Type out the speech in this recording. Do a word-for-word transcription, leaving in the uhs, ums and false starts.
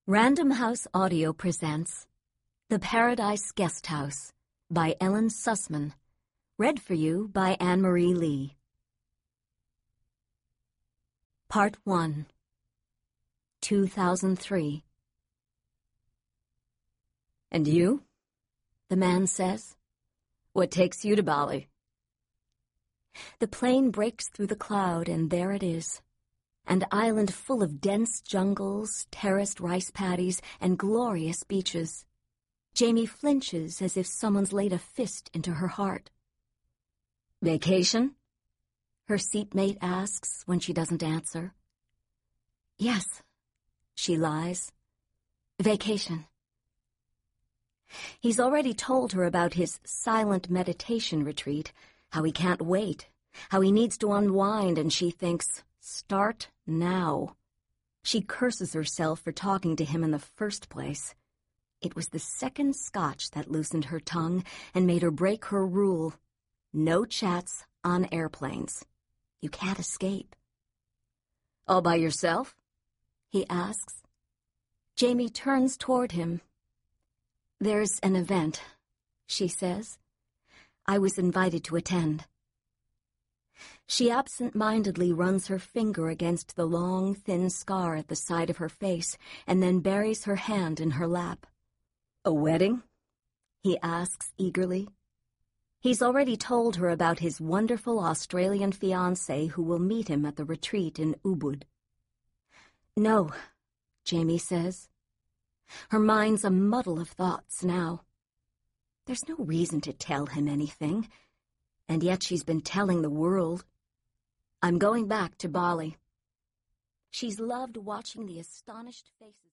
Random House Audio presents The Paradise Guest House by Ellen Sussman, read for you by Anne-Marie Lee. Part one, two thousand three. "And you?" the man says. "What takes you to Bali?" The plane breaks through the cloud, and there it is. An island full of dense jungles, terraced rice paddies, and glorious beaches. Jamie flinches as if someone's laid a fist into her heart. "Vacation?" her seatmate asks when she doesn't answer. "Yes," she lies. "Vacation." He's already told her about his silent meditation retreat, how he can't wait, how he needs to unwind, and she thinks, start now. She curses herself for talking to him in the first place. It was the second scotch that loosened her tongue and made her break her rule. No chats on airplanes. You can't escape. "All by yourself?" he asks. Jamie turns toward him. "There's an event," she says. "I was invited to attend." She absent-mindedly runs her finger against the long, thin scar at the side of her face and then buries her hand in her lap. "A wedding?" he asks eagerly. He's already told her about his wonderful Australian fiancé who will meet him at the retreat in Ubud. "No," Jamie says. Her mind's a muddle of thoughts now. There's no reason to tell him anything, and yet she's been telling the world. "I'm going back to Bali." She's loved watching the astonished faces.